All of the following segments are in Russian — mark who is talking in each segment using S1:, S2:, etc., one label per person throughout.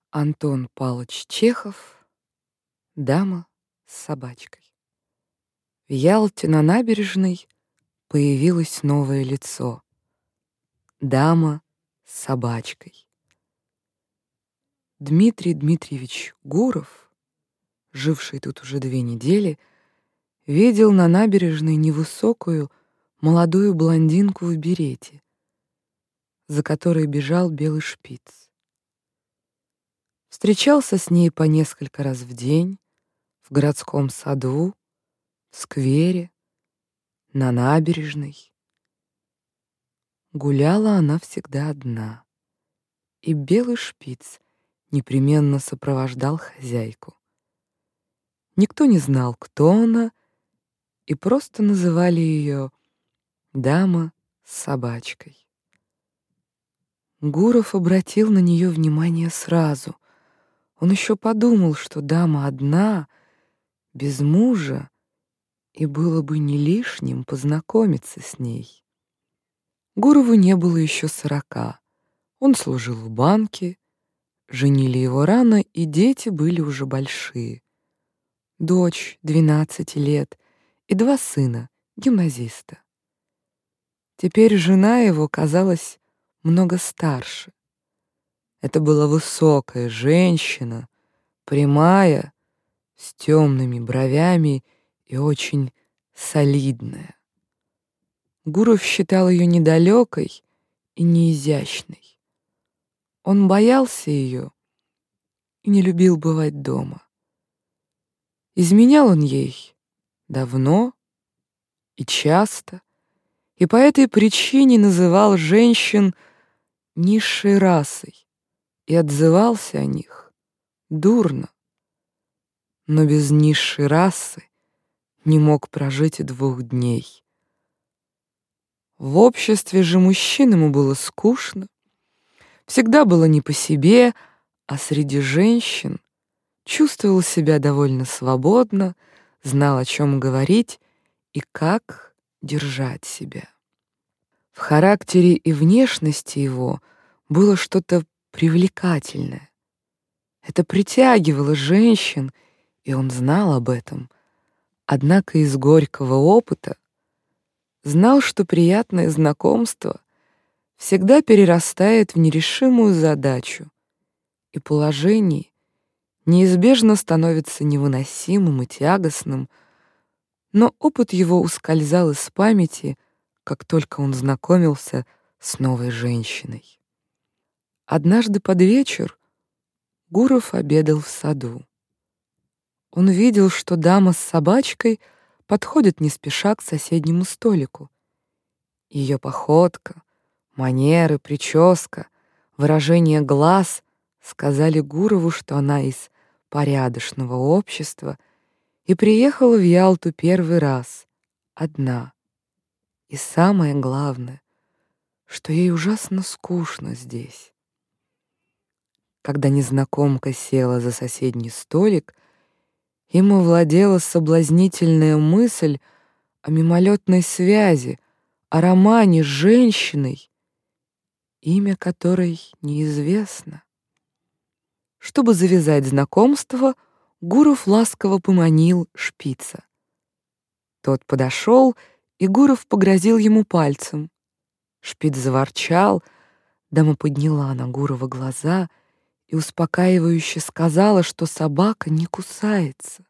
S1: Антон Палыч Чехов. Дама с собачкой. В Ялте на набережной появилось новое лицо. Дама с собачкой. Дмитрий Дмитриевич Гуров, живший тут уже 2 недели, видел на набережной невысокую молодую блондинку в берете, за которой бежал белый шпиц. Встречался с ней по несколько раз в день в городском саду, в сквере, на набережной. Гуляла она всегда одна, и белый шпиц непременно сопровождал хозяйку. Никто не знал, кто она, и просто называли ее «дама с собачкой». Гуров обратил на нее внимание сразу. Он еще подумал, что дама одна, без мужа, и было бы не лишним познакомиться с ней. Гурову не было еще 40. Он служил в банке, женили его рано, и дети были уже большие. Дочь 12 лет и 2 сына, гимназиста. Теперь жена его казалась много старше. Это была высокая женщина, прямая, с темными бровями и очень солидная. Гуров считал ее недалекой и неизящной. Он боялся ее и не любил бывать дома. Изменял он ей давно и часто, и по этой причине называл женщин низшей расой и отзывался о них дурно. Но без низшей расы не мог прожить и 2 дней. В обществе же мужчин ему было скучно, всегда было не по себе, а среди женщин чувствовал себя довольно свободно, знал, о чем говорить и как держать себя. В характере и внешности его было что-то привлекательное. Это притягивало женщин, и он знал об этом. Однако из горького опыта знал, что приятное знакомство всегда перерастает в нерешимую задачу, и положение неизбежно становится невыносимым и тягостным, но опыт его ускользал из памяти, как только он знакомился с новой женщиной. Однажды под вечер Гуров обедал в саду. Он видел, что дама с собачкой подходит не спеша к соседнему столику. Ее походка, манеры, прическа, выражение глаз сказали Гурову, что она из порядочного общества и приехала в Ялту первый раз, одна. И самое главное, что ей ужасно скучно здесь. Когда незнакомка села за соседний столик, им овладела соблазнительная мысль о мимолетной связи, о романе с женщиной, имя которой неизвестно. Чтобы завязать знакомство, Гуров ласково поманил шпица. Тот подошел, и Гуров погрозил ему пальцем. Шпиц заворчал, дама подняла на Гурова глаза и успокаивающе сказала, что собака не кусается.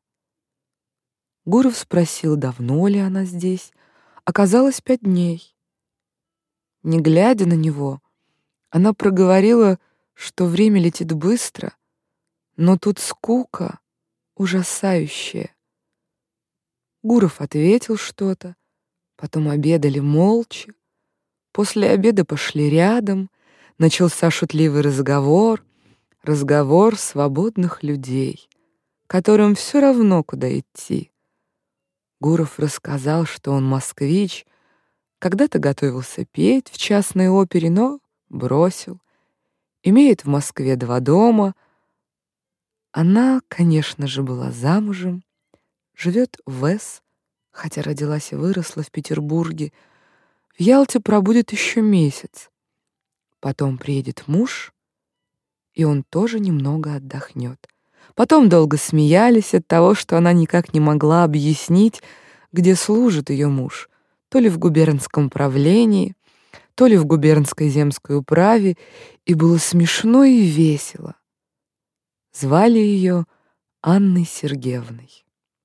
S1: Гуров спросил, давно ли она здесь. Оказалось, 5 дней. Не глядя на него, она проговорила, что время летит быстро, но тут скука ужасающая. Гуров ответил что-то, потом обедали молча. После обеда пошли рядом, начался шутливый разговор свободных людей, которым все равно, куда идти. Гуров рассказал, что он москвич, когда-то готовился петь в частной опере, но бросил. Имеет в Москве 2 дома. Она, конечно же, была замужем, живет в С, хотя родилась и выросла в Петербурге. В Ялте пробудет еще месяц. Потом приедет муж, и он тоже немного отдохнет. Потом долго смеялись от того, что она никак не могла объяснить, где служит ее муж, то ли в губернском правлении, то ли в губернской земской управе, и было смешно и весело. Звали ее Анной Сергеевной.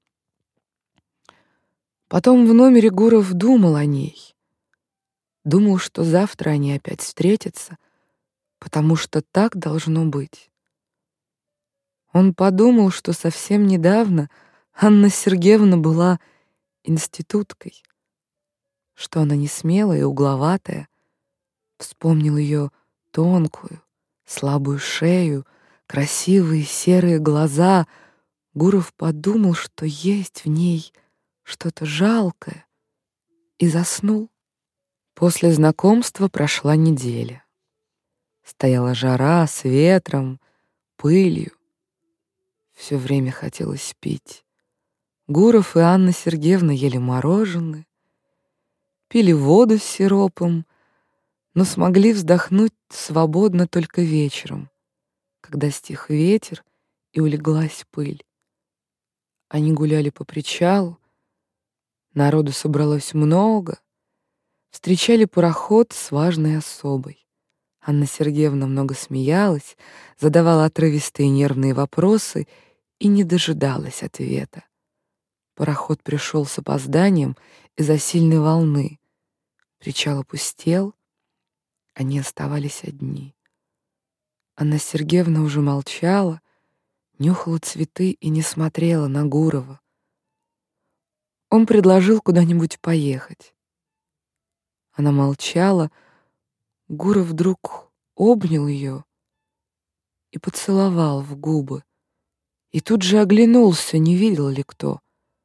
S1: Потом в номере Гуров думал о ней. Думал, что завтра они опять встретятся, потому что так должно быть. Он подумал, что совсем недавно Анна Сергеевна была институткой, что она не смелая и угловатая. Вспомнил ее тонкую, слабую шею, красивые серые глаза. Гуров подумал, что есть в ней что-то жалкое, и заснул. После знакомства прошла неделя. Стояла жара с ветром, пылью. Все время хотелось пить. Гуров и Анна Сергеевна ели мороженое, пили воду с сиропом, но смогли вздохнуть свободно только вечером, когда стих ветер и улеглась пыль. Они гуляли по причалу, народу собралось много, встречали пароход с важной особой. Анна Сергеевна много смеялась, задавала отрывистые нервные вопросы и не дожидалась ответа. Пароход пришел с опозданием из-за сильной волны. Причал опустел, они оставались одни. Анна Сергеевна уже молчала, нюхала цветы и не смотрела на Гурова. Он предложил куда-нибудь поехать. Она молчала. Гуров вдруг обнял ее и поцеловал в губы. И тут же оглянулся, не видел ли кто.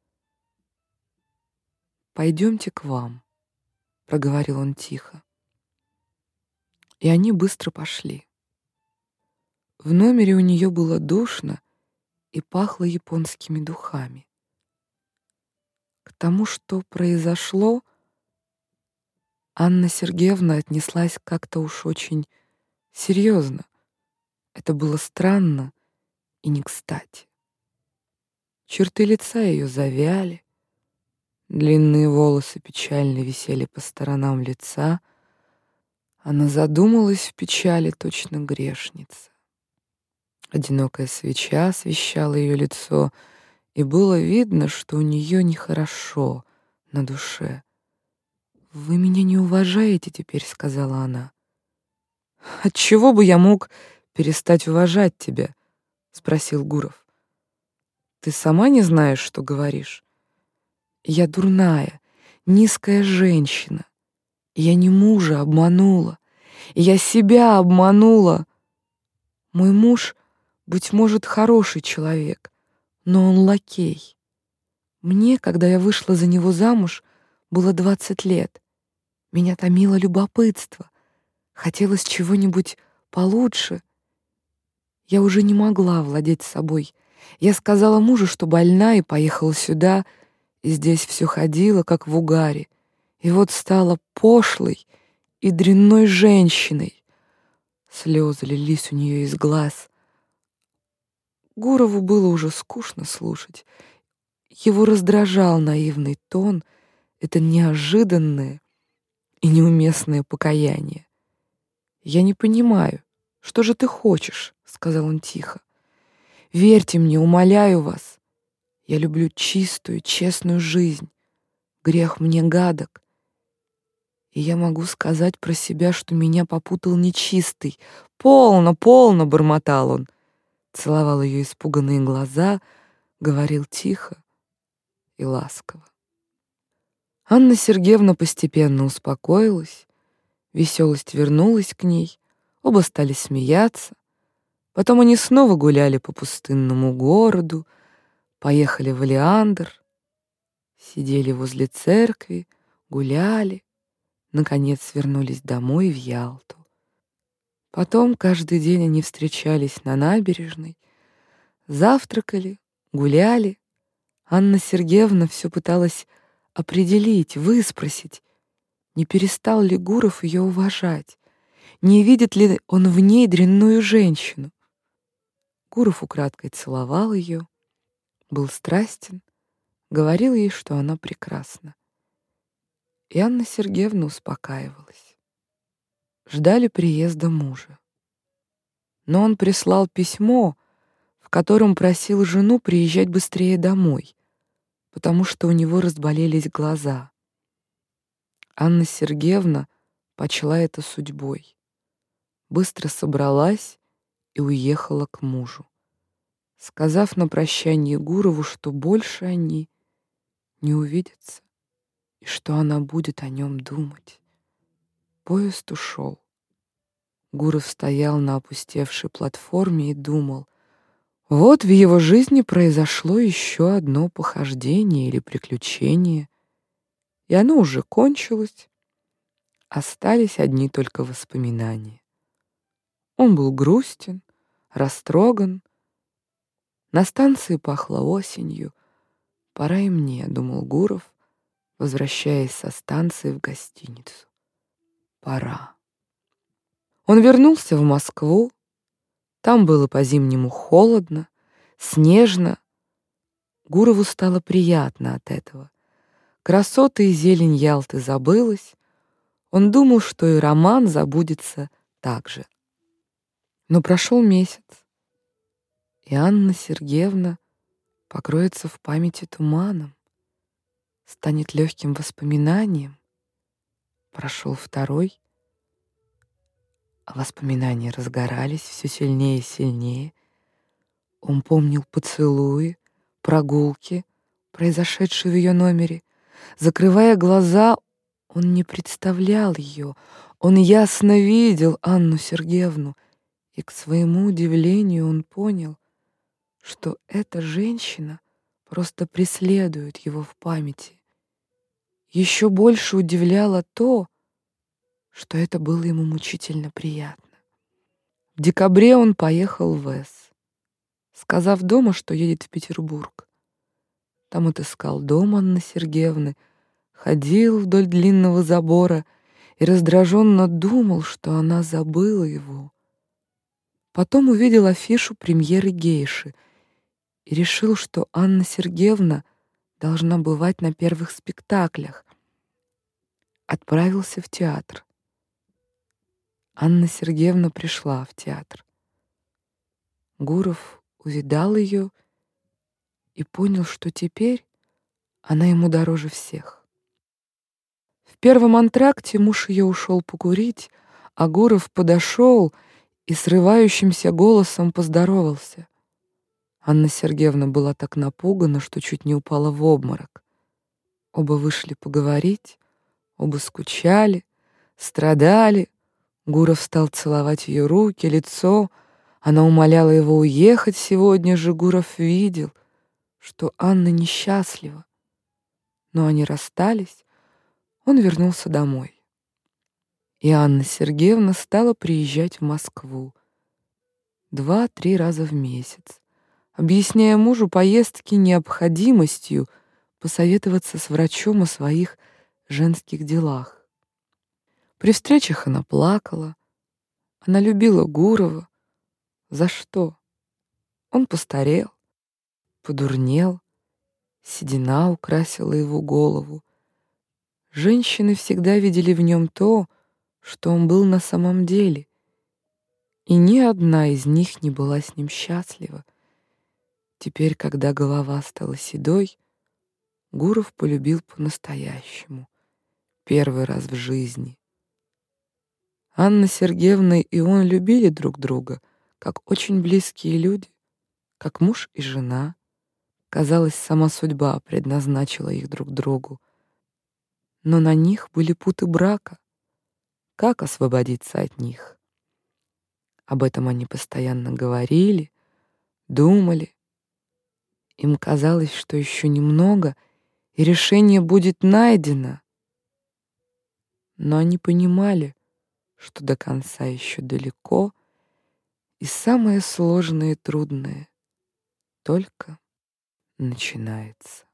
S1: «Пойдемте к вам», — проговорил он тихо. И они быстро пошли. В номере у нее было душно и пахло японскими духами. К тому, что произошло, Анна Сергеевна отнеслась как-то уж очень серьезно. Это было странно и не кстати. Черты лица ее завяли, длинные волосы печально висели по сторонам лица. Она задумалась в печали, точно грешница. Одинокая свеча освещала ее лицо, и было видно, что у нее нехорошо на душе. «Вы меня не уважаете теперь», — сказала она. «Отчего бы я мог перестать уважать тебя?» — спросил Гуров. «Ты сама не знаешь, что говоришь? Я дурная, низкая женщина. Я не мужа обманула, я себя обманула. Мой муж, быть может, хороший человек, но он лакей. Мне, когда я вышла за него замуж, было 20 лет. Меня томило любопытство. Хотелось чего-нибудь получше. Я уже не могла владеть собой. Я сказала мужу, что больна, и поехала сюда, и здесь все ходила, как в угаре. И вот стала пошлой и дрянной женщиной. Слезы лились у нее из глаз. Гурову было уже скучно слушать. Его раздражал наивный тон, это неожиданное и неуместное покаяние. «Я не понимаю, что же ты хочешь?» — сказал он тихо. «Верьте мне, умоляю вас. Я люблю чистую, честную жизнь. Грех мне гадок. И я могу сказать про себя, что меня попутал нечистый. Полно, полно!» — бормотал он. Целовал ее испуганные глаза, говорил тихо и ласково. Анна Сергеевна постепенно успокоилась, веселость вернулась к ней, оба стали смеяться. Потом они снова гуляли по пустынному городу, поехали в Олеандр, сидели возле церкви, гуляли, наконец вернулись домой в Ялту. Потом каждый день они встречались на набережной, завтракали, гуляли. Анна Сергеевна все пыталась определить, выспросить, не перестал ли Гуров ее уважать, не видит ли он в ней дрянную женщину. Гуров украдкой целовал ее, был страстен, говорил ей, что она прекрасна. И Анна Сергеевна успокаивалась. Ждали приезда мужа. Но он прислал письмо, в котором просил жену приезжать быстрее домой, потому что у него разболелись глаза. Анна Сергеевна почла это судьбой. Быстро собралась и уехала к мужу, сказав на прощание Гурову, что больше они не увидятся и что она будет о нем думать. Поезд ушел. Гуров стоял на опустевшей платформе и думал, вот в его жизни произошло еще одно похождение или приключение, и оно уже кончилось, остались одни только воспоминания. Он был грустен, растроган. На станции пахло осенью. «Пора и мне», — думал Гуров, возвращаясь со станции в гостиницу. «Пора». Он вернулся в Москву. Там было по-зимнему холодно, снежно. Гурову стало приятно от этого. Красоты и зелень Ялты забылась. Он думал, что и роман забудется так же. Но прошел месяц, и Анна Сергеевна покроется в памяти туманом, станет легким воспоминанием. Прошел второй, а воспоминания разгорались все сильнее и сильнее. Он помнил поцелуи, прогулки, произошедшие в ее номере. Закрывая глаза, он не представлял ее. Он ясно видел Анну Сергеевну, и к своему удивлению он понял, что эта женщина просто преследует его в памяти. Еще больше удивляло то, что это было ему мучительно приятно. В декабре он поехал в С, сказав дома, что едет в Петербург. Там отыскал дом Анны Сергеевны, ходил вдоль длинного забора и раздраженно думал, что она забыла его. Потом увидел афишу премьеры «Гейши» и решил, что Анна Сергеевна должна бывать на первых спектаклях. Отправился в театр. Анна Сергеевна пришла в театр. Гуров увидал ее и понял, что теперь она ему дороже всех. В первом антракте муж ее ушел покурить, а Гуров подошел и срывающимся голосом поздоровался. Анна Сергеевна была так напугана, что чуть не упала в обморок. Оба вышли поговорить, оба скучали, страдали. Гуров стал целовать ее руки, лицо. Она умоляла его уехать сегодня же. Гуров видел, что Анна несчастлива. Но они расстались. Он вернулся домой. И Анна Сергеевна стала приезжать в Москву 2-3 раза в месяц, объясняя мужу поездки необходимостью посоветоваться с врачом о своих женских делах. При встречах она плакала. Она любила Гурова. За что? Он постарел, подурнел, седина украсила его голову. Женщины всегда видели в нем то, что он был на самом деле, и ни одна из них не была с ним счастлива. Теперь, когда голова стала седой, Гуров полюбил по-настоящему, первый раз в жизни. Анна Сергеевна и он любили друг друга, как очень близкие люди, как муж и жена. Казалось, сама судьба предназначила их друг другу. Но на них были путы брака. Как освободиться от них? Об этом они постоянно говорили, думали. Им казалось, что еще немного, и решение будет найдено. Но они понимали, что до конца еще далеко, и самое сложное и трудное только начинается.